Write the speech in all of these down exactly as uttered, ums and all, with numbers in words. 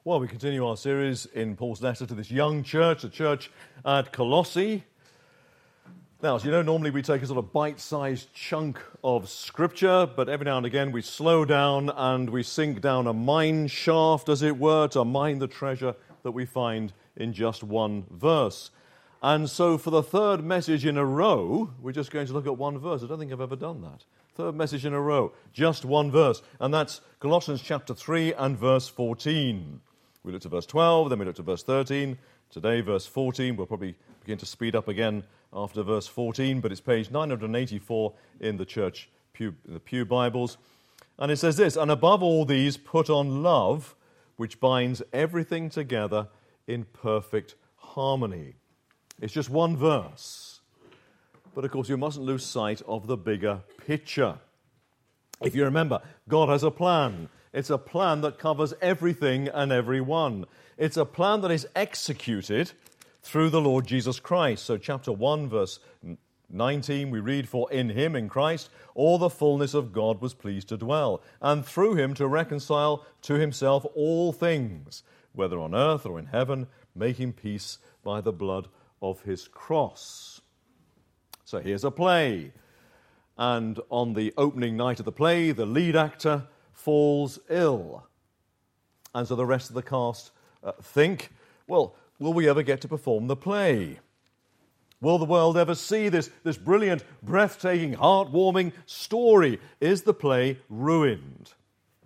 Well, we continue our series in Paul's letter to this young church, the church at Colossae. Now, as you know, normally we take a sort of bite-sized chunk of Scripture, but every now and again we slow down and we sink down a mine shaft, as it were, to mine the treasure that we find in just one verse. And so for the third message in a row, we're just going to look at one verse. I don't think I've ever done that. Third message in a row, just one verse. And that's Colossians chapter three and verse fourteen. We looked at verse twelve, then we looked at verse thirteen. Today, verse fourteen. We'll probably begin to speed up again after verse fourteen, but it's page nine hundred eighty-four in the church pew, the Pew Bibles. And it says this, "And above all these, put on love, which binds everything together in perfect harmony." It's just one verse. But of course, you mustn't lose sight of the bigger picture. If you remember, God has a plan. It's a plan that covers everything and everyone. It's a plan that is executed through the Lord Jesus Christ. So chapter one, verse nineteen, we read, "For in him, in Christ, all the fullness of God was pleased to dwell, and through him to reconcile to himself all things, whether on earth or in heaven, making peace by the blood of his cross." So here's a play. And on the opening night of the play, the lead actor falls ill. And so the rest of the cast uh, think, well, will we ever get to perform the play? Will the world ever see this, this brilliant, breathtaking, heartwarming story? Is the play ruined?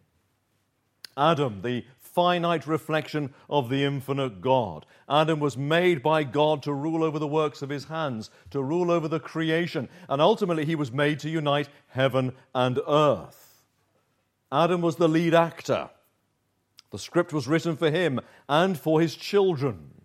Adam, the finite reflection of the infinite God. Adam was made by God to rule over the works of his hands, to rule over the creation, and ultimately he was made to unite heaven and earth. Adam was the lead actor. The script was written for him and for his children.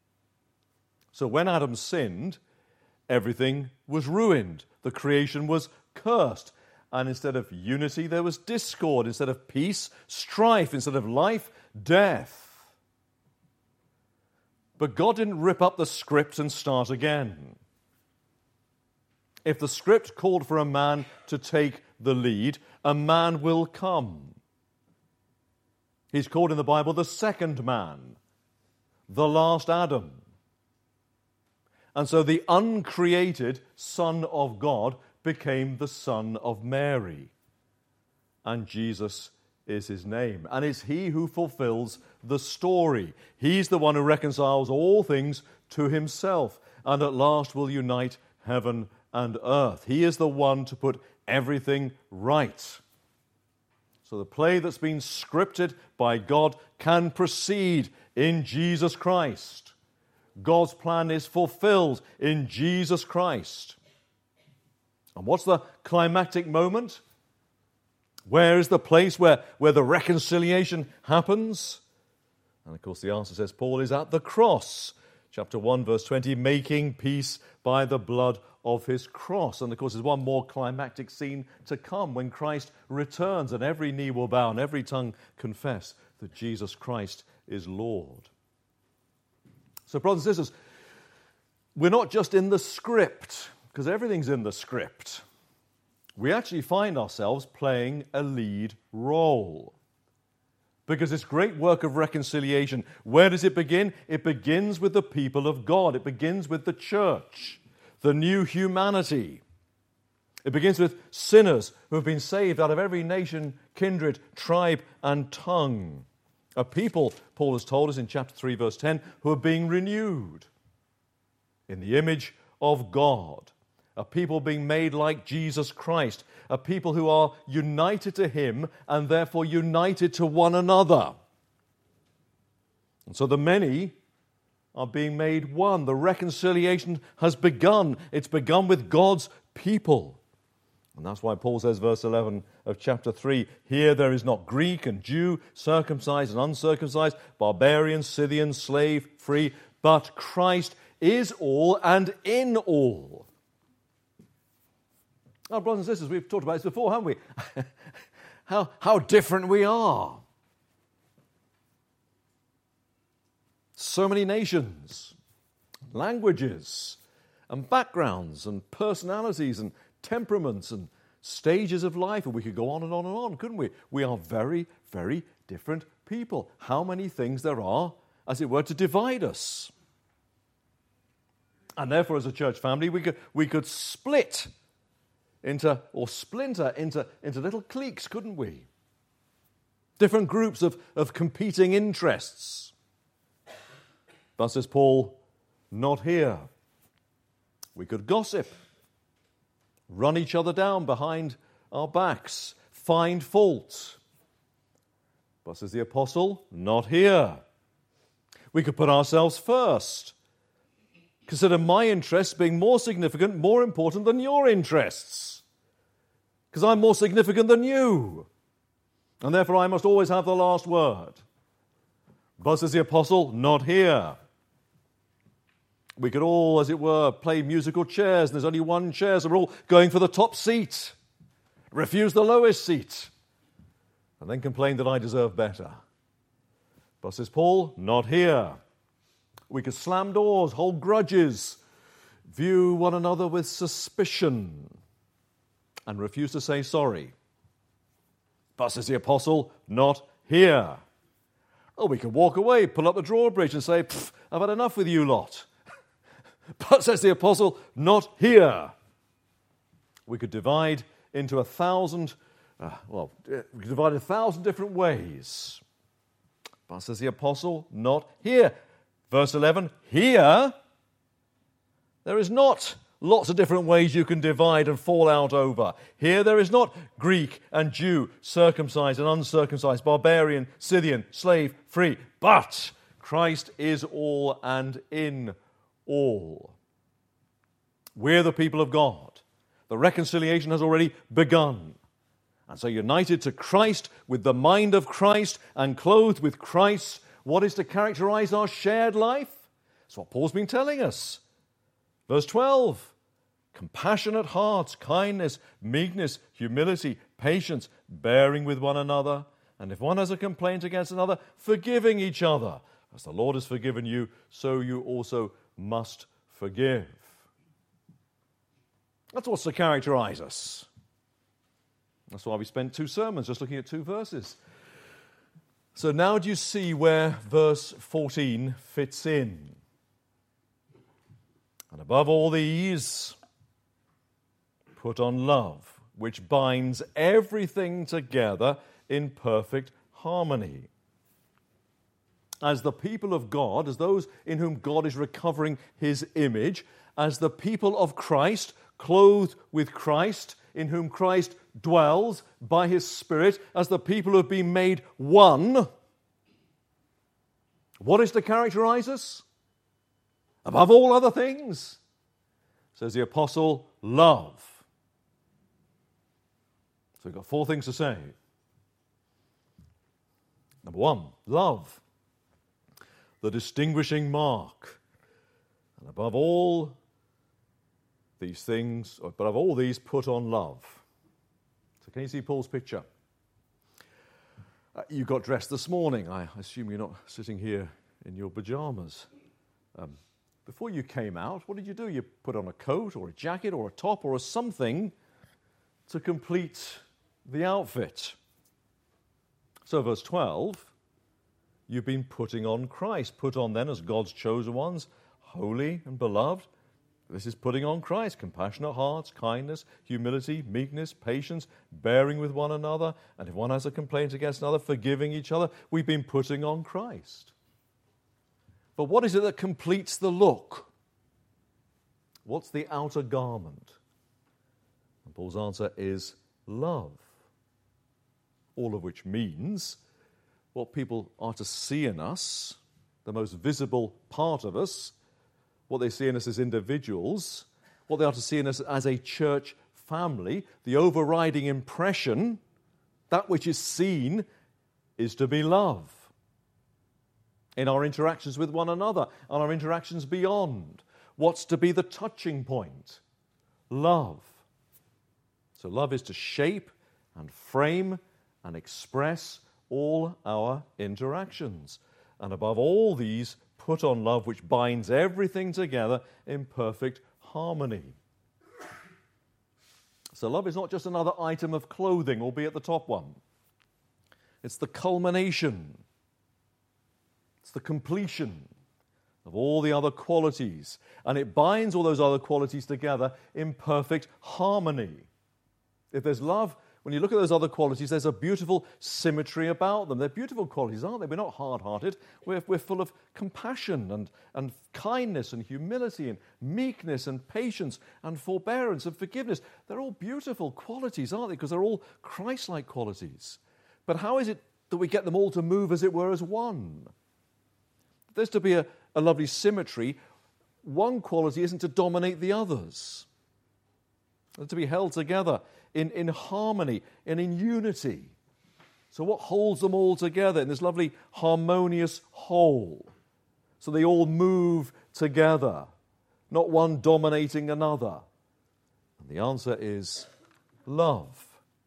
So when Adam sinned, everything was ruined. The creation was cursed. And instead of unity, there was discord. Instead of peace, strife. Instead of life, death. But God didn't rip up the script and start again. If the script called for a man to take the lead, a man will come. He's called in the Bible the second man, the last Adam. And so the uncreated Son of God became the Son of Mary. And Jesus is his name. And it's he who fulfills the story. He's the one who reconciles all things to himself and at last will unite heaven and earth. He is the one to put everything right. So the play that's been scripted by God can proceed in Jesus Christ. God's plan is fulfilled in Jesus Christ. And what's the climactic moment? Where is the place where, where the reconciliation happens? And of course the answer, says Paul, is at the cross. Chapter one, verse twenty, making peace by the blood of his cross. And of course there's one more climactic scene to come when Christ returns and every knee will bow and every tongue confess that Jesus Christ is Lord. So brothers and sisters, we're not just in the script, because everything's in the script. We actually find ourselves playing a lead role. Because this great work of reconciliation, where does it begin? It begins with the people of God. It begins with the church, the new humanity. It begins with sinners who have been saved out of every nation, kindred, tribe, and tongue. A people, Paul has told us in chapter three, verse ten, who are being renewed in the image of God. A people being made like Jesus Christ. A people who are united to him and therefore united to one another. And so the many are being made one. The reconciliation has begun. It's begun with God's people. And that's why Paul says, verse eleven of chapter three, "Here there is not Greek and Jew, circumcised and uncircumcised, barbarian, Scythian, slave, free, but Christ is all and in all." Now, brothers and sisters, we've talked about this before, haven't we? how, how different we are. So many nations, languages, and backgrounds, and personalities, and temperaments, and stages of life, and we could go on and on and on, couldn't we? We are very, very different people. How many things there are, as it were, to divide us. And therefore, as a church family, we could, we could split into, or splinter into, into little cliques, couldn't we? Different groups of, of competing interests. But says Paul, not here. We could gossip, run each other down behind our backs, find fault. But says the apostle, not here. We could put ourselves first. Consider my interests being more significant, more important than your interests. Because I'm more significant than you. And therefore I must always have the last word. But says the apostle, not here. We could all, as it were, play musical chairs, and there's only one chair, so we're all going for the top seat. Refuse the lowest seat. And then complain that I deserve better. But says Paul, not here. We could slam doors, hold grudges, view one another with suspicion, and refuse to say sorry. But says the apostle, not here. Oh, we could walk away, pull up the drawbridge and say, I've had enough with you lot. But says the apostle, not here. We could divide into a thousand, uh, well, we could divide a thousand different ways. But says the apostle, not here. Verse eleven, here, there is not lots of different ways you can divide and fall out over. Here there is not Greek and Jew, circumcised and uncircumcised, barbarian, Scythian, slave, free. But Christ is all and in all. We're the people of God. The reconciliation has already begun. And so united to Christ, with the mind of Christ, and clothed with Christ, what is to characterize our shared life? That's what Paul's been telling us. Verse twelve, compassionate hearts, kindness, meekness, humility, patience, bearing with one another, and if one has a complaint against another, forgiving each other. As the Lord has forgiven you, so you also must forgive. That's what's to characterize us. That's why we spent two sermons just looking at two verses. So now do you see where verse fourteen fits in? And above all these, put on love, which binds everything together in perfect harmony. As the people of God, as those in whom God is recovering his image, as the people of Christ, clothed with Christ, in whom Christ dwells by his Spirit, as the people who have been made one, what is to characterize us? Above all other things, says the apostle, love. So we've got four things to say. Number one, love, the distinguishing mark. And above all these things, but above all these, put on love. So can you see Paul's picture? Uh, you got dressed this morning. I assume you're not sitting here in your pajamas. Um, before you came out, what did you do? You put on a coat or a jacket or a top or a something to complete the outfit. So verse twelve, you've been putting on Christ. Put on then as God's chosen ones, holy and beloved. This is putting on Christ, compassionate hearts, kindness, humility, meekness, patience, bearing with one another, and if one has a complaint against another, forgiving each other. We've been putting on Christ. But what is it that completes the look? What's the outer garment? And Paul's answer is love. All of which means what people are to see in us, the most visible part of us, what they see in us as individuals, what they are to see in us as a church family, the overriding impression, that which is seen, is to be love. In our interactions with one another, and our interactions beyond. What's to be the touching point? Love. So love is to shape and frame and express all our interactions. And above all these, put on love, which binds everything together in perfect harmony. So love is not just another item of clothing, albeit the top one. It's the culmination the completion of all the other qualities, and it binds all those other qualities together in perfect harmony. If there's love, when you look at those other qualities, there's a beautiful symmetry about them. They're beautiful qualities, aren't they? We're not hard-hearted. We're, we're full of compassion and, and kindness and humility and meekness and patience and forbearance and forgiveness. They're all beautiful qualities, aren't they? Because they're all Christ-like qualities. But how is it that we get them all to move, as it were, as one? There's to be a, a lovely symmetry. One quality isn't to dominate the others. They're to be held together in, in harmony and in unity. So what holds them all together in this lovely harmonious whole? So they all move together, not one dominating another. And the answer is love.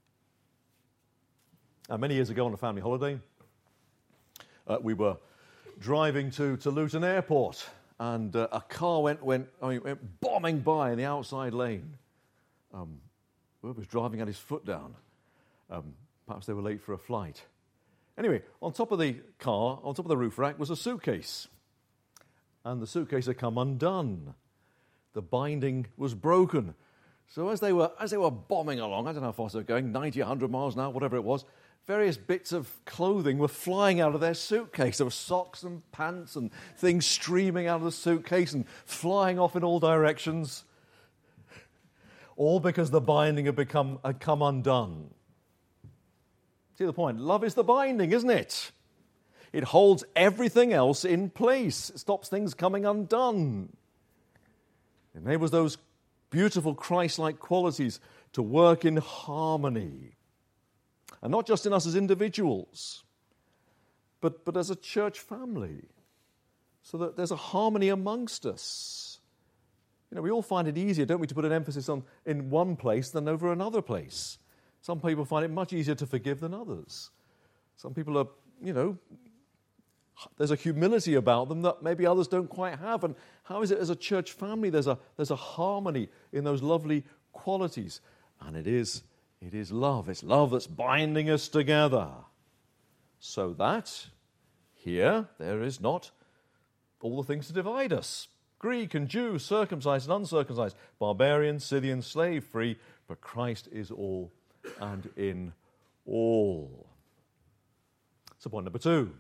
Now, many years ago on a family holiday, uh, we were driving to, to Luton Airport, and uh, a car went, went, I mean, went bombing by in the outside lane. Um, whoever was driving had his foot down. Um, perhaps they were late for a flight. Anyway, on top of the car, on top of the roof rack, was a suitcase. And the suitcase had come undone. The binding was broken. So as they were as they were bombing along, I don't know how fast they were going, ninety, one hundred miles an hour, whatever it was, various bits of clothing were flying out of their suitcase. There were socks and pants and things streaming out of the suitcase and flying off in all directions. All because the binding had become had come undone. See the point? Love is the binding, isn't it? It holds everything else in place. It stops things coming undone. It enables those beautiful Christ-like qualities to work in harmony. And not just in us as individuals, but, but as a church family. So that there's a harmony amongst us. You know, we all find it easier, don't we, to put an emphasis on in one place than over another place. Some people find it much easier to forgive than others. Some people are, you know, there's a humility about them that maybe others don't quite have. And how is it as a church family there's a there's a harmony in those lovely qualities? And it is it is love. It's love that's binding us together. So that here there is not all the things to divide us. Greek and Jew, circumcised and uncircumcised, barbarian, Scythian, slave free, but Christ is all and in all. So point number two.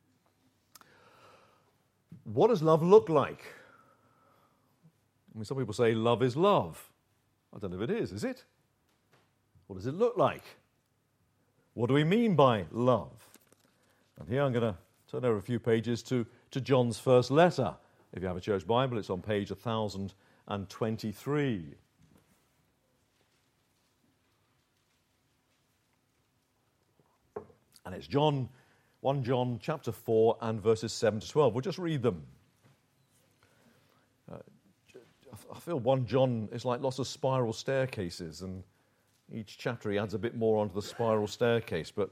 What does love look like? I mean, some people say love is love. I don't know if it is, is it? What does it look like? What do we mean by love? And here I'm going to turn over a few pages to, to John's first letter. If you have a church Bible, it's on page one thousand twenty-three. And it's John, First John chapter four and verses seven to twelve. We'll just read them. Uh, I feel First John is like lots of spiral staircases, and each chapter he adds a bit more onto the spiral staircase. But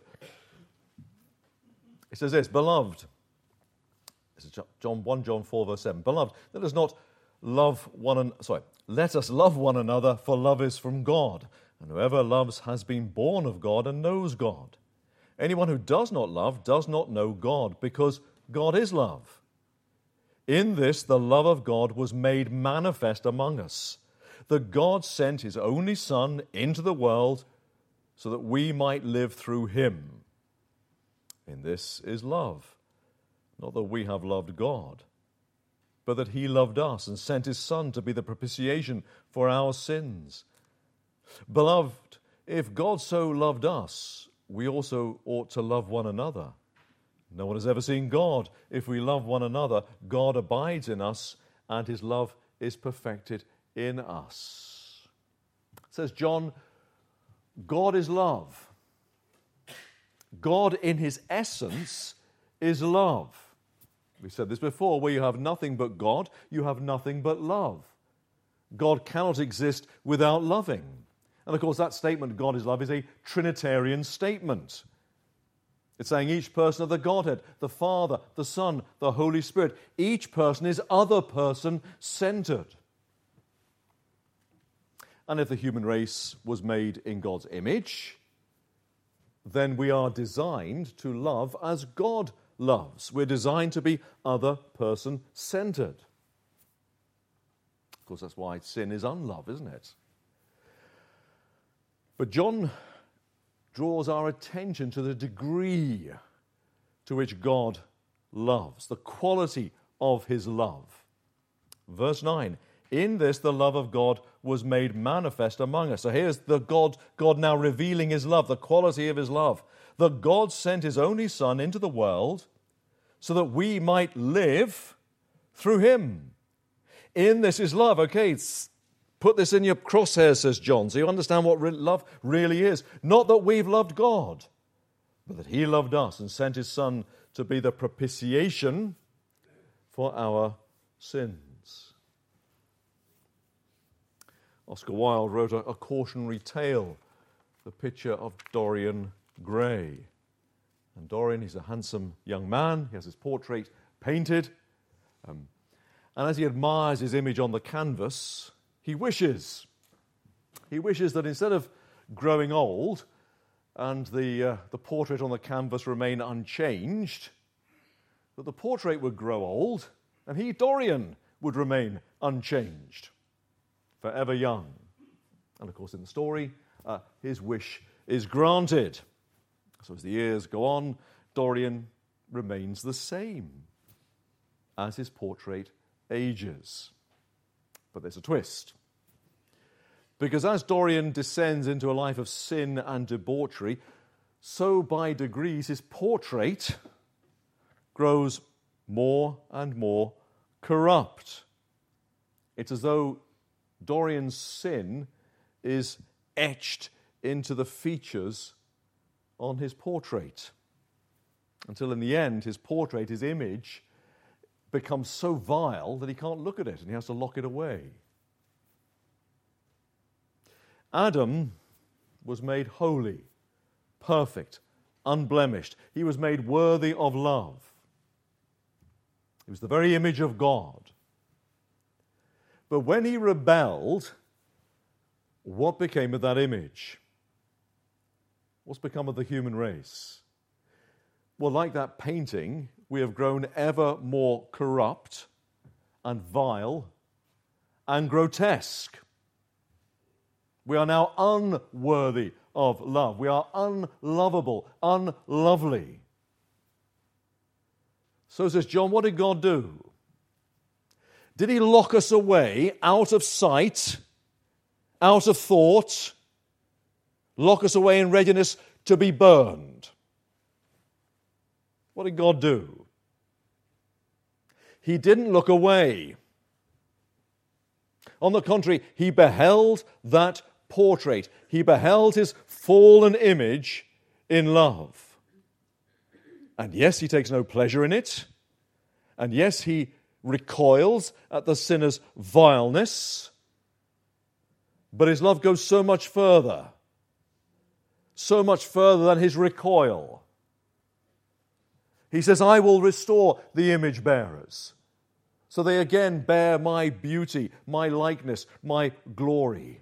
it says this, Beloved, this is John, First John four verse seven, Beloved, let us not love one an, sorry, let us love one another, for love is from God, and whoever loves has been born of God and knows God. Anyone who does not love does not know God, because God is love. In this, the love of God was made manifest among us, that God sent his only Son into the world so that we might live through him. In this is love, not that we have loved God, but that he loved us and sent his Son to be the propitiation for our sins. Beloved, if God so loved us, we also ought to love one another. No one has ever seen God. If we love one another, God abides in us, and his love is perfected in us. It says John, God is love. God in his essence is love. We said this before, where you have nothing but God, you have nothing but love. God cannot exist without loving. And of course, that statement, God is love, is a Trinitarian statement. It's saying each person of the Godhead, the Father, the Son, the Holy Spirit, each person is other person centered. And if the human race was made in God's image, then we are designed to love as God loves. We're designed to be other-person-centered. Of course, that's why sin is unlove, isn't it? But John draws our attention to the degree to which God loves, the quality of his love. Verse nine, in this the love of God was made manifest among us. So here's the God, God now revealing his love, the quality of his love. That God sent his only Son into the world so that we might live through him. In this is love. Okay, put this in your crosshairs, says John, so you understand what re- love really is. Not that we've loved God, but that he loved us and sent his Son to be the propitiation for our sins. Oscar Wilde wrote a, a cautionary tale, the picture of Dorian Gray. And Dorian, he's a handsome young man. He has his portrait painted. Um, and as he admires his image on the canvas, he wishes. He wishes that instead of growing old and the, uh, the portrait on the canvas remain unchanged, that the portrait would grow old and he, Dorian, would remain unchanged, forever young. And of course, in the story, uh, his wish is granted. So as the years go on, Dorian remains the same as his portrait ages. But there's a twist. Because as Dorian descends into a life of sin and debauchery, so by degrees his portrait grows more and more corrupt. It's as though Dorian's sin is etched into the features on his portrait, until in the end his portrait, his image, becomes so vile that he can't look at it and he has to lock it away. Adam was made holy, perfect, unblemished. He was made worthy of love. He was the very image of God. But when he rebelled, what became of that image? What's become of the human race? Well, like that painting, we have grown ever more corrupt and vile and grotesque. We are now unworthy of love. We are unlovable, unlovely. So says John, what did God do? Did he lock us away out of sight, out of thought, lock us away in readiness to be burned? What did God do? He didn't look away. On the contrary, he beheld that portrait. He beheld his fallen image in love. And yes, he takes no pleasure in it. And yes, he recoils at the sinner's vileness. But his love goes so much further. So much further than his recoil. He says, I will restore the image bearers, so they again bear my beauty, my likeness, my glory.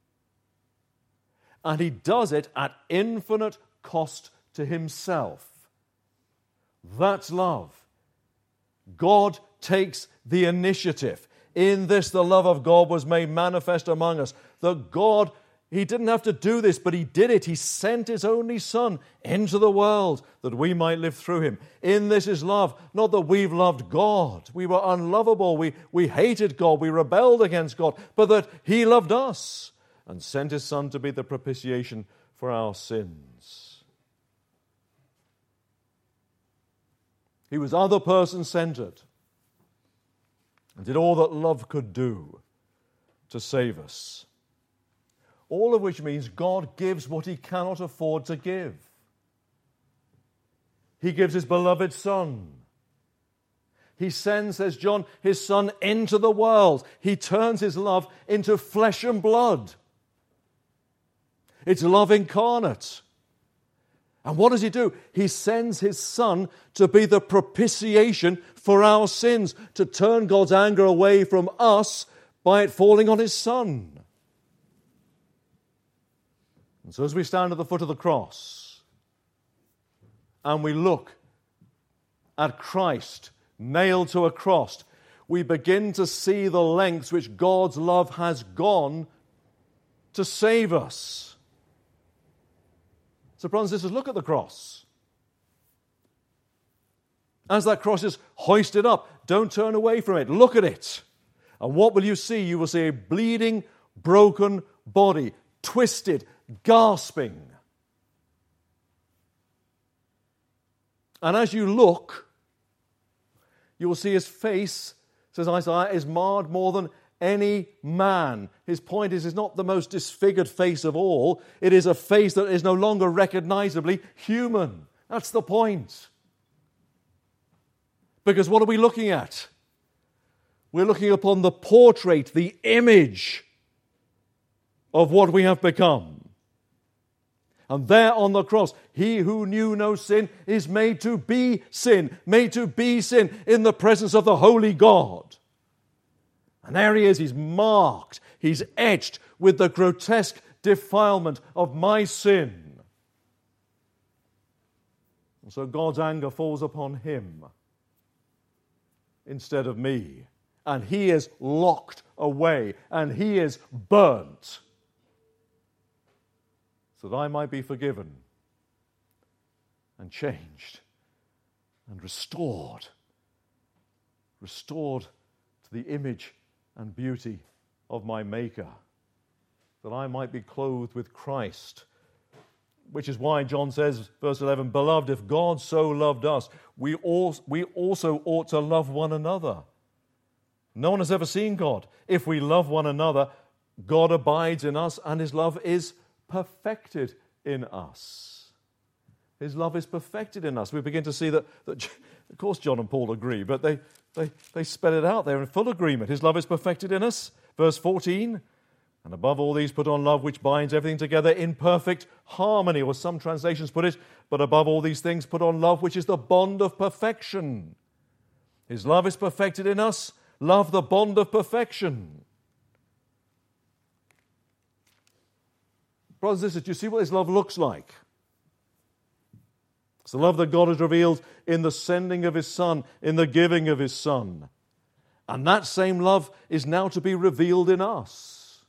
And he does it at infinite cost to himself. That's love. God takes the initiative. In this, the love of God was made manifest among us. That God, he didn't have to do this, but he did it. He sent his only Son into the world that we might live through him. In this is love, not that we've loved God. We were unlovable. We, we hated God. We rebelled against God. But that he loved us and sent his Son to be the propitiation for our sins. He was other person centered and did all that love could do to save us. All of which means God gives what he cannot afford to give. He gives his beloved Son. He sends, says John, his Son into the world. He turns his love into flesh and blood. It's love incarnate. And what does he do? He sends his Son to be the propitiation for our sins, to turn God's anger away from us by it falling on his Son. And so as we stand at the foot of the cross and we look at Christ, nailed to a cross, we begin to see the lengths which God's love has gone to save us. So, brothers and sisters, look at the cross. As that cross is hoisted up, don't turn away from it. Look at it. And what will you see? You will see a bleeding, broken body, twisted, gasping. And as you look, you will see his face, says Isaiah, is marred more than any man. His point is, it's not the most disfigured face of all. It is a face that is no longer recognizably human. That's the point. Because what are we looking at? We're looking upon the portrait, the image of what we have become. And there on the cross, he who knew no sin is made to be sin, made to be sin in the presence of the holy God. And there he is, he's marked, he's etched with the grotesque defilement of my sin. And so God's anger falls upon him instead of me. And he is locked away, and he is burnt, so that I might be forgiven and changed and restored, restored to the image and beauty of my Maker, that I might be clothed with Christ. Which is why John says, verse eleven, Beloved, if God so loved us, we also, we also ought to love one another. No one has ever seen God. If we love one another, God abides in us, and his love is perfected in us. His love is perfected in us. We begin to see that, that of course, John and Paul agree, but they, they, they spell it out. They're in full agreement. His love is perfected in us. Verse fourteen, and above all these put on love, which binds everything together in perfect harmony, or some translations put it, but above all these things put on love, which is the bond of perfection. His love is perfected in us. Love, the bond of perfection. Brothers and sisters, do you see what this love looks like? It's the love that God has revealed in the sending of his Son, in the giving of his Son. And that same love is now to be revealed in us.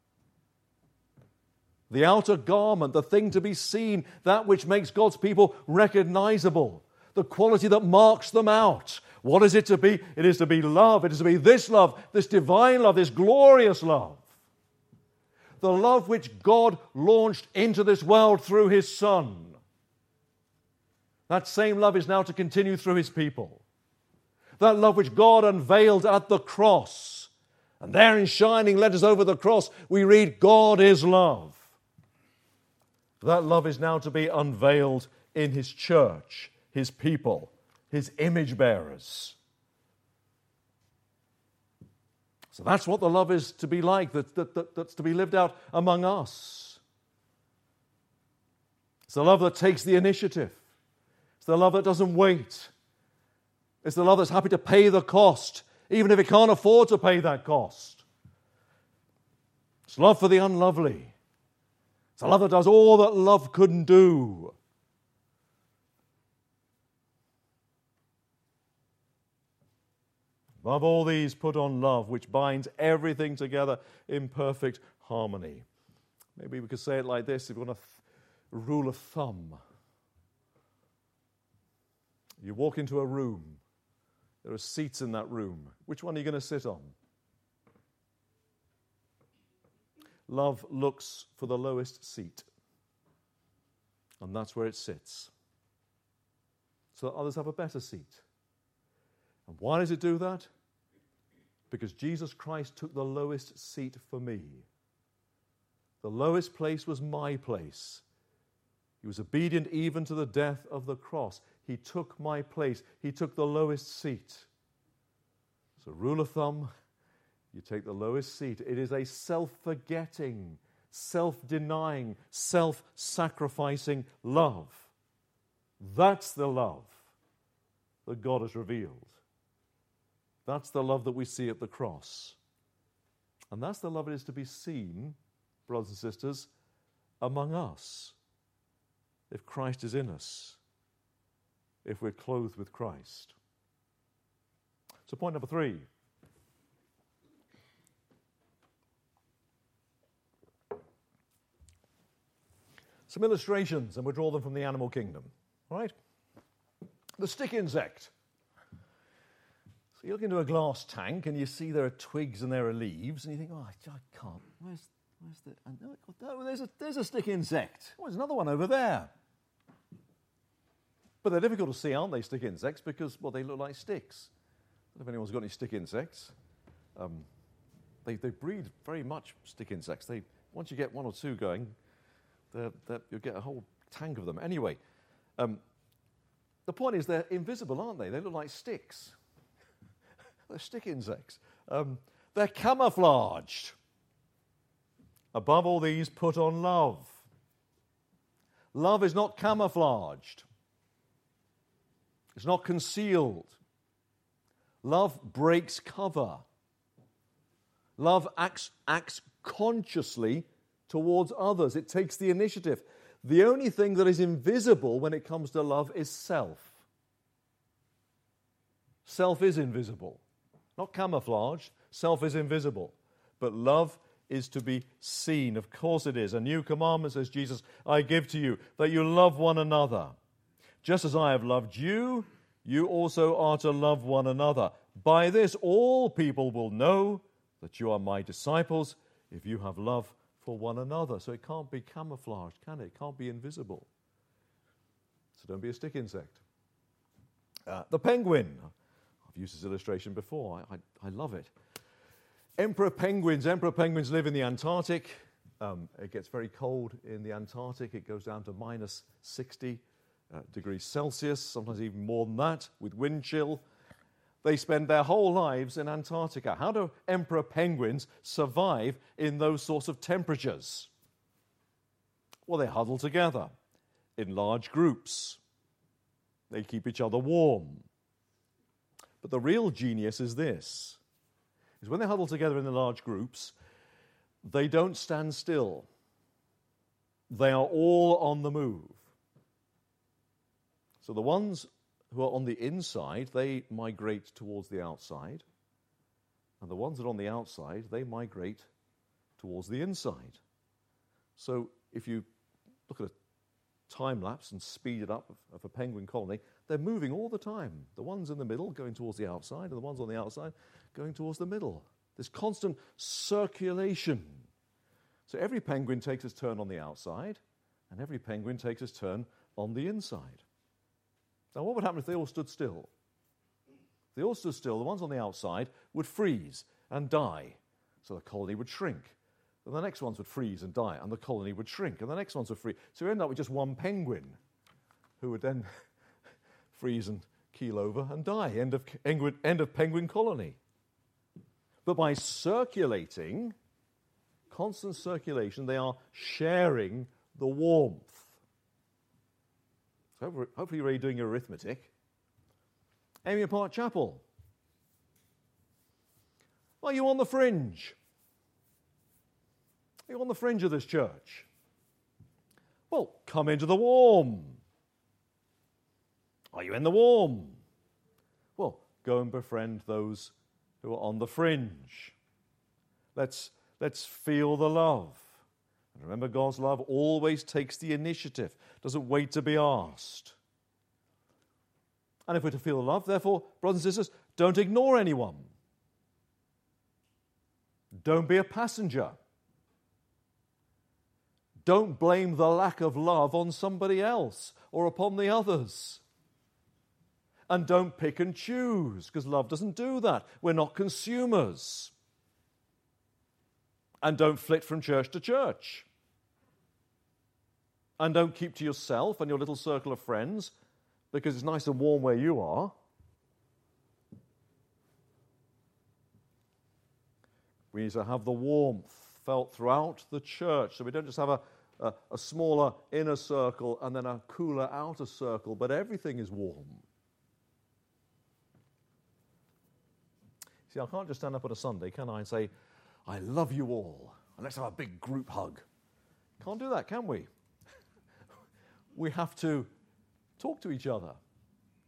The outer garment, the thing to be seen, that which makes God's people recognizable, the quality that marks them out. What is it to be? It is to be love. It is to be this love, this divine love, this glorious love. The love which God launched into this world through his Son. That same love is now to continue through his people. That love which God unveiled at the cross. And there in shining letters over the cross, we read, God is love. That love is now to be unveiled in his church, his people, his image bearers. So that's what the love is to be like, that, that, that, that's to be lived out among us. It's the love that takes the initiative. It's the love that doesn't wait. It's the love that's happy to pay the cost, even if it can't afford to pay that cost. It's love for the unlovely. It's a love that does all that love couldn't do. Above all these, put on love, which binds everything together in perfect harmony. Maybe we could say it like this, if you want a th- rule of thumb. You walk into a room. There are seats in that room. Which one are you going to sit on? Love looks for the lowest seat. And that's where it sits. So that others have a better seat. And why does it do that? Because Jesus Christ took the lowest seat for me. The lowest place was my place. He was obedient even to the death of the cross. He took my place. He took the lowest seat. So, rule of thumb, you take the lowest seat. It is a self-forgetting, self-denying, self-sacrificing love. That's the love that God has revealed. That's the love that we see at the cross. And that's the love that is to be seen, brothers and sisters, among us, if Christ is in us. if we're clothed with Christ. So point number three. Some illustrations, and we'll draw them from the animal kingdom. All right? The stick insect. So you look into a glass tank and you see there are twigs and there are leaves, and you think, oh, I can't. Where's, where's the... Oh, there's a, there's a stick insect. Oh, there's another one over there. But they're difficult to see, aren't they, stick insects? Because, well, they look like sticks. I don't know if anyone's got any stick insects. Um, they, they breed very much stick insects. They once you get one or two going, they're, they're, you'll get a whole tank of them. Anyway, um, the point is they're invisible, aren't they? They look like sticks. They're stick insects. Um, they're camouflaged. Above all these, put on love. Love is not camouflaged. It's not concealed. Love breaks cover. Love acts, acts consciously towards others. It takes the initiative. The only thing that is invisible when it comes to love is self. Self is invisible. Not camouflaged. Self is invisible. But love is to be seen. Of course it is. A new commandment, says Jesus, I give to you, that you love one another. Just as I have loved you, you also are to love one another. By this all people will know that you are my disciples, if you have love for one another. So it can't be camouflaged, can it? It can't be invisible. So don't be a stick insect. Uh, the penguin. I've used this illustration before. I, I, I love it. Emperor penguins. Emperor penguins live in the Antarctic. Um, it gets very cold in the Antarctic. It goes down to minus sixty uh, degrees Celsius, sometimes even more than that, with wind chill. They spend their whole lives in Antarctica. How do emperor penguins survive in those sorts of temperatures? Well, they huddle together in large groups. They keep each other warm. But the real genius is this, is when they huddle together in the large groups, they don't stand still. They are all on the move. So the ones who are on the inside, they migrate towards the outside. And the ones that are on the outside, they migrate towards the inside. So if you look at a time lapse and speed it up of, of a penguin colony, they're moving all the time. The ones in the middle going towards the outside, and the ones on the outside going towards the middle. There's constant circulation. So every penguin takes its turn on the outside, and every penguin takes its turn on the inside. Now, what would happen if they all stood still? If they all stood still, the ones on the outside would freeze and die. So the colony would shrink. And the next ones would freeze and die, and the colony would shrink. And the next ones would freeze. So we end up with just one penguin who would then freeze and keel over and die. End of, end of penguin colony. But by circulating, constant circulation, they are sharing the warmth. So hopefully you're already doing your arithmetic. Amiens Park Chapel. Are you on the fringe? Are you on the fringe of this church? Well, come into the warm. Are you in the warm? Well, go and befriend those who are on the fringe. Let's, let's feel the love. And remember, God's love always takes the initiative, doesn't wait to be asked. And if we're to feel the love, therefore, brothers and sisters, don't ignore anyone. Don't be a passenger. Don't blame the lack of love on somebody else or upon the others. And don't pick and choose, because love doesn't do that. We're not consumers. And don't flit from church to church. And don't keep to yourself and your little circle of friends, because it's nice and warm where you are. We need to have the warmth felt throughout the church, so we don't just have a, a, a smaller inner circle and then a cooler outer circle, but everything is warm. See, I can't just stand up on a Sunday, can I, and say, I love you all, and let's have a big group hug. Can't do that, can we? We have to talk to each other.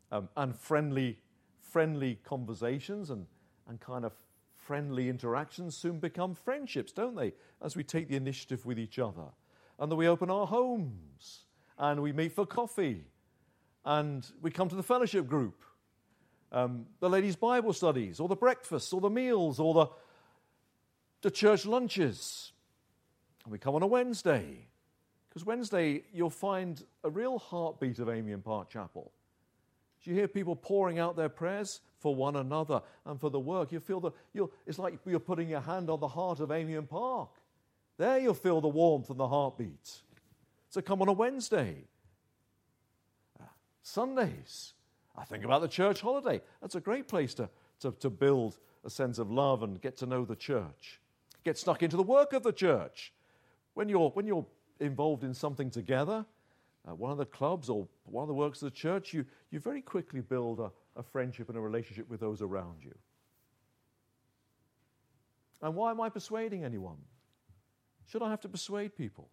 Um, and friendly, friendly conversations and, and kind of friendly interactions soon become friendships, don't they? As we take the initiative with each other. And then we open our homes and we meet for coffee and we come to the fellowship group, um, the ladies' Bible studies or the breakfasts or the meals or the, the church lunches. And we come on a Wednesday. Because Wednesday you'll find a real heartbeat of Amy and Park Chapel. Do you hear people pouring out their prayers for one another and for the work? You feel that you'll, it's like you're putting your hand on the heart of Amy and Park. There you'll feel the warmth and the heartbeat. So come on a Wednesday. Uh, Sundays. I think about the church holiday. That's a great place to, to, to build a sense of love and get to know the church. Get stuck into the work of the church. When you're, when you're involved in something together, Uh, one of the clubs or one of the works of the church, you, you very quickly build a, a friendship and a relationship with those around you. And why am I persuading anyone? Should I have to persuade people?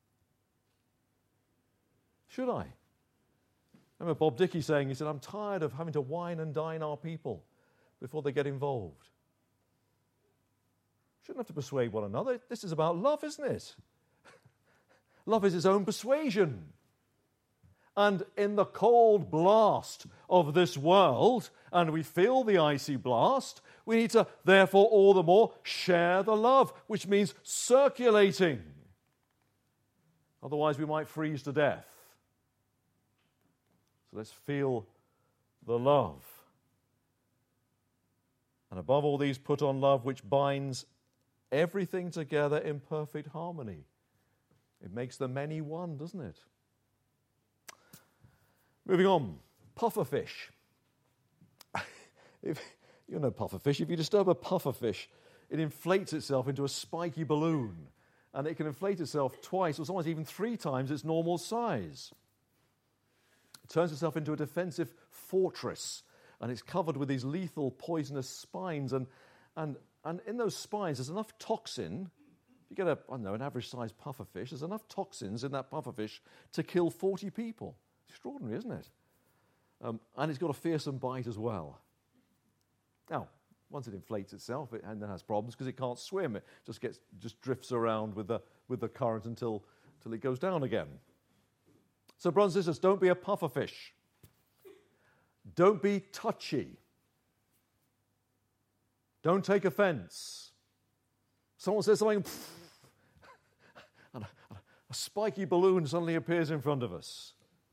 Should I? I remember Bob Dickey saying, he said, I'm tired of having to wine and dine our people before they get involved. Shouldn't have to persuade one another. This is about love, isn't it? Love is its own persuasion. And in the cold blast of this world, and we feel the icy blast, we need to, therefore, all the more share the love, which means circulating. Otherwise, we might freeze to death. So let's feel the love. And above all these, put on love, which binds everything together in perfect harmony. It makes the many one, doesn't it? Moving on, pufferfish. If, you know pufferfish. If you disturb a pufferfish, it inflates itself into a spiky balloon, and it can inflate itself twice or sometimes even three times its normal size. It turns itself into a defensive fortress, and it's covered with these lethal, poisonous spines, and, and, and in those spines there's enough toxin. If you get a, I don't know, an average-sized pufferfish, there's enough toxins in that pufferfish to kill forty people. Extraordinary, isn't it? Um, and it's got a fearsome bite as well. Now, once it inflates itself, it and then has problems because it can't swim. It just gets just drifts around with the with the current until until it goes down again. So, brothers and sisters, don't be a pufferfish. Don't be touchy. Don't take offense. Someone says something, and a, a spiky balloon suddenly appears in front of us.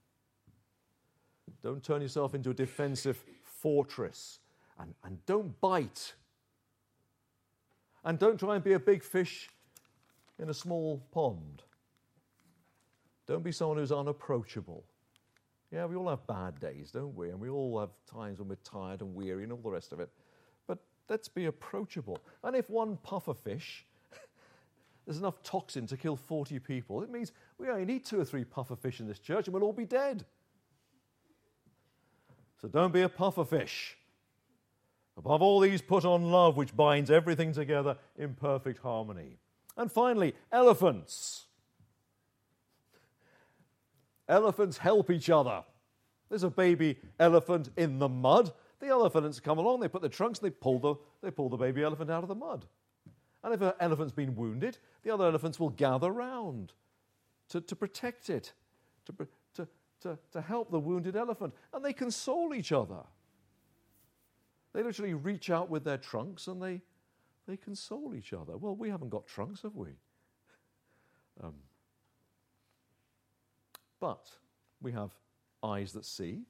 Don't turn yourself into a defensive fortress. And, and don't bite. And don't try and be a big fish in a small pond. Don't be someone who's unapproachable. Yeah, we all have bad days, don't we? And we all have times when we're tired and weary and all the rest of it. But let's be approachable. And if one pufferfish, there's enough toxin to kill forty people, it means we only need two or three pufferfish in this church and we'll all be dead. So don't be a pufferfish. Above all these, put on love, which binds everything together in perfect harmony. And finally, elephants. Elephants help each other. There's a baby elephant in the mud. The elephants come along, they put their trunks, and they pull the, they pull the baby elephant out of the mud. And if an elephant's been wounded, the other elephants will gather round to, to protect it, to, to, to, to help the wounded elephant. And they console each other. They literally reach out with their trunks and they, they console each other. Well, we haven't got trunks, have we? Um, but we have eyes that see.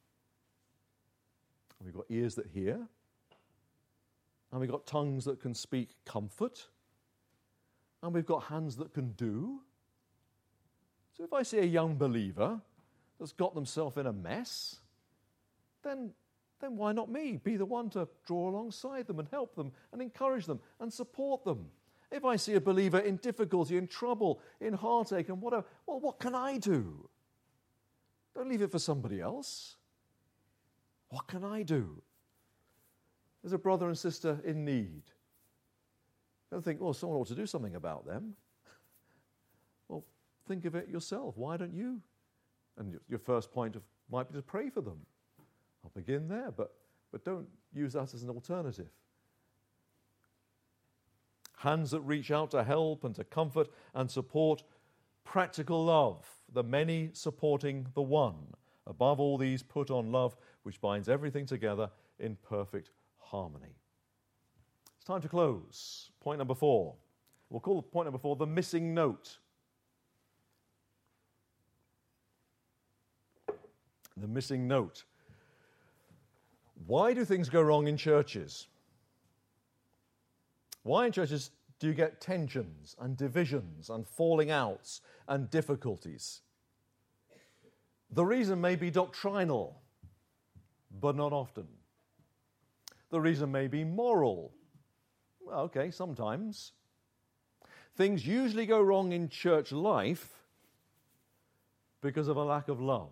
And we've got ears that hear. And we've got tongues that can speak comfort. And we've got hands that can do. So if I see a young believer that's got themselves in a mess, then... then why not me? Be the one to draw alongside them and help them and encourage them and support them. If I see a believer in difficulty, in trouble, in heartache and whatever, well, what can I do? Don't leave it for somebody else. What can I do? There's a brother and sister in need. Don't think, oh, someone ought to do something about them. Well, think of it yourself. Why don't you? And your first point of, might be to pray for them. I'll begin there, but, but don't use that as an alternative. Hands that reach out to help and to comfort and support. Practical love, the many supporting the one. Above all these, put on love, which binds everything together in perfect harmony. It's time to close. Point number four. We'll call point number four the missing note. The missing note. Why do things go wrong in churches? Why in churches do you get tensions and divisions and falling outs and difficulties? The reason may be doctrinal, but not often. The reason may be moral. Well, okay, sometimes. Things usually go wrong in church life because of a lack of love.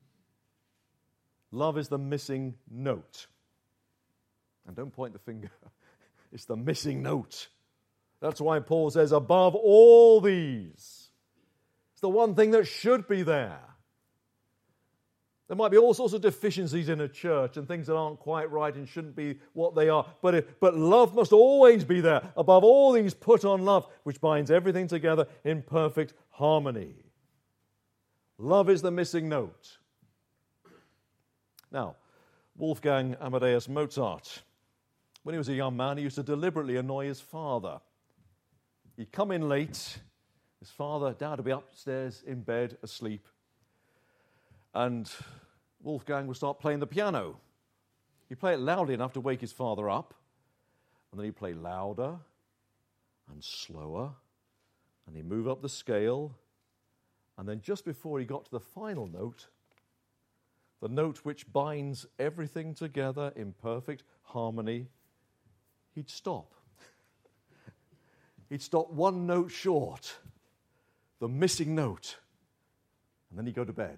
Love is the missing note. And don't point the finger. It's the missing note. That's why Paul says, above all these. It's the one thing that should be there. There might be all sorts of deficiencies in a church and things that aren't quite right and shouldn't be what they are. But, if, but love must always be there. Above all these, put on love, which binds everything together in perfect harmony. Love is the missing note. Now, Wolfgang Amadeus Mozart, when he was a young man, he used to deliberately annoy his father. He'd come in late. His father, Dad, would be upstairs in bed, asleep. And Wolfgang would start playing the piano. He'd play it loudly enough to wake his father up. And then he'd play louder and slower. And he'd move up the scale. And then just before he got to the final note, the note which binds everything together in perfect harmony, he'd stop. He'd stop one note short, the missing note, and then he'd go to bed.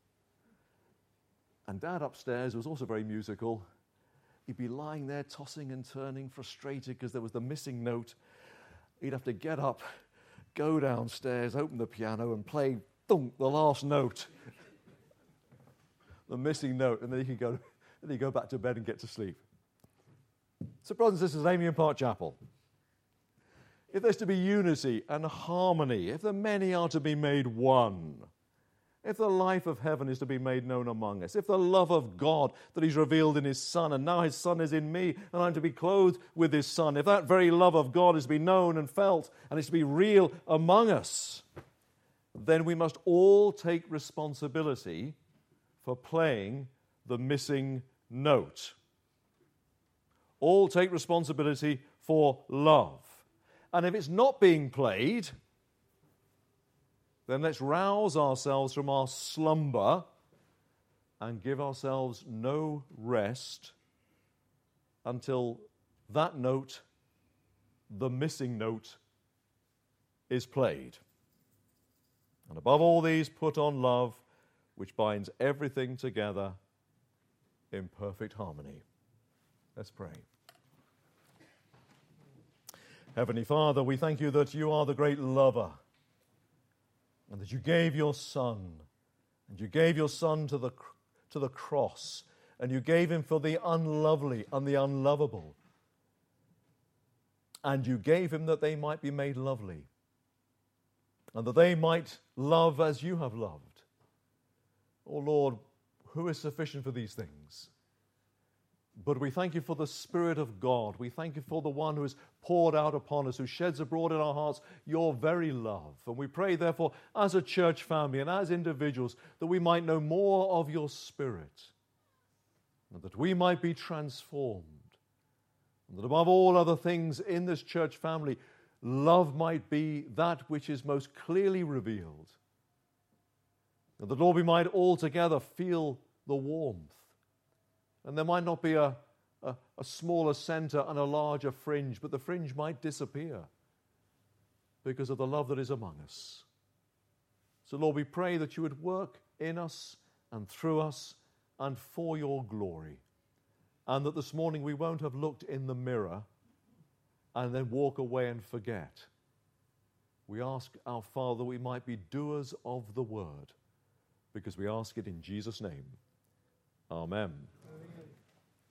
And Dad upstairs was also very musical. He'd be lying there tossing and turning, frustrated because there was the missing note. He'd have to get up, go downstairs, open the piano and play thunk, the last note. The missing note, and then he could go, then he'd go back to bed and get to sleep. So, brothers and sisters, Amiens Park Chapel, if there's to be unity and harmony, if the many are to be made one, if the life of heaven is to be made known among us, if the love of God that He's revealed in His Son, and now His Son is in me, and I'm to be clothed with His Son, if that very love of God is to be known and felt, and is to be real among us, then we must all take responsibility for playing the missing note. All take responsibility for love. And if it's not being played, then let's rouse ourselves from our slumber and give ourselves no rest until that note, the missing note, is played. And above all these, put on love, which binds everything together in perfect harmony. Let's pray. Heavenly Father, we thank you that you are the great lover, and that you gave your Son, and you gave your Son to the, to the cross, and you gave him for the unlovely and the unlovable, and you gave him that they might be made lovely, and that they might love as you have loved. Oh Lord, who is sufficient for these things? But we thank you for the Spirit of God. We thank you for the one who is poured out upon us, who sheds abroad in our hearts your very love. And we pray, therefore, as a church family and as individuals, that we might know more of your Spirit, and that we might be transformed, and that above all other things in this church family, love might be that which is most clearly revealed. And that, Lord, we might all together feel the warmth. And there might not be a, a, a smaller center and a larger fringe, but the fringe might disappear because of the love that is among us. So, Lord, we pray that you would work in us and through us and for your glory. And that this morning we won't have looked in the mirror and then walk away and forget. We ask our Father we might be doers of the word, because we ask it in Jesus' name. Amen.